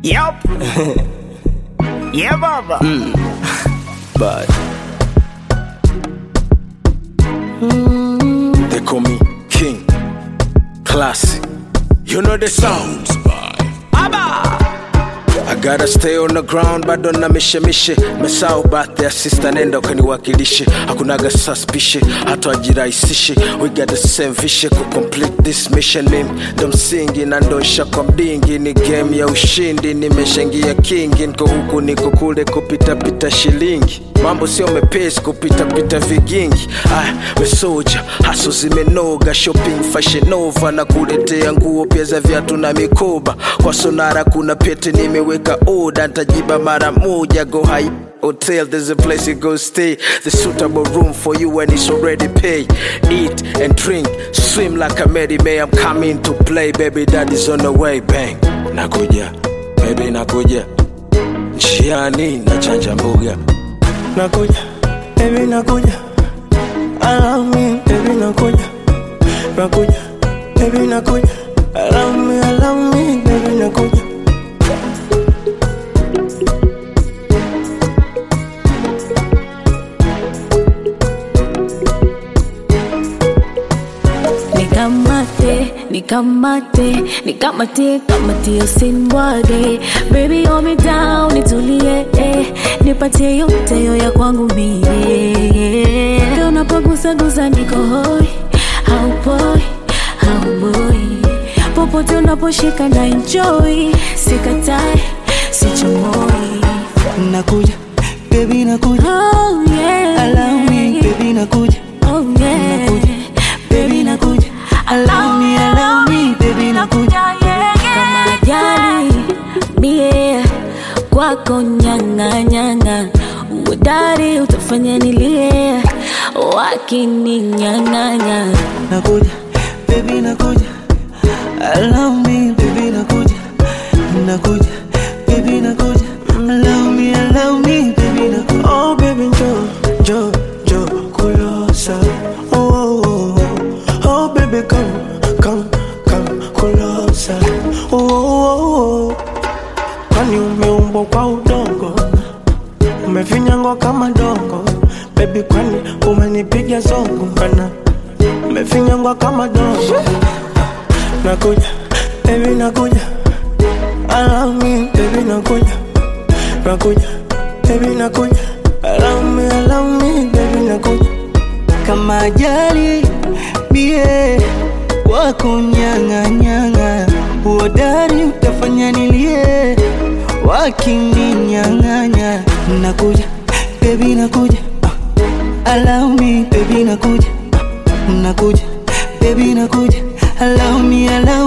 Yup. Yeah, baba. But they call me King Classic. You know the sounds by Abba. I gotta stay on the ground bado na mishe Mesao birthday sister nenda ukaniwakilishe. Hakunaga suspicion hata ajirahisishe. We got the same vision to complete this mission. Mimi ndo msingi na ndo nsha kwa mdingi. Ni game ya ushindi nimeshangia kingi. Niko huku niko kule kupita pita shilingi. Mambo sio mepesi kupita pita vigingi. We soldier haso zimenoga. Shopping fashion nova na kuletea nguo pia za viatu na mikoba. Kwa sonara kuna pete nimeweka order. Ntajiba mara moja go high hotel, there's a place you go stay. The suitable room for you and it's already paid. Eat and drink, swim like a Mary May. I'm coming to play, baby daddy's on the way. Bang, nakuja, baby nakuja. Njiani na chanja mbuga. Nakuja, baby nakuja. Allow me, baby nakuja. Nakuja, baby nakuja. Allow me, baby nakuja. Nikamate, usinibwage. Baby hold me down, nitulie, nipatie yote yo ya kwangu mie. Unapogusa gusa niko hoi, haupoi. Popote unaposhika na enjoy, sikatai, sichomoi. Nakuja, baby nakuja. Oh yeah. Allow me, baby nakuja. Oh yeah. Nakuja, baby nakuja. Allow me, baby nakuja. Kama ajali mie kwako nyanga. Uodari utafanya nilie wakininyang'anya. Nakuja, baby nakuja. Allow me, baby nakuja. Nakuja, baby nakuja. Allow me, baby nakuja. Oh baby jo closer. Oh baby come closer. Oh kwani umeumbwa kwa udongo, umefinyangwa kama dongo. Baby kwani umenipiga zongo kana, umefinyangwa kama dongo. Nakuja, baby nakuja. Allow me, baby nakuja. Nakuja, baby nakuja. Allow me, baby nakuja. Kama ajali bie wako nyanga. Uodari utafanya nilie wakininyang'anya. Nakuja, baby nakuja. Allow me, baby nakuja. Nakuja, baby nakuja. Allow me,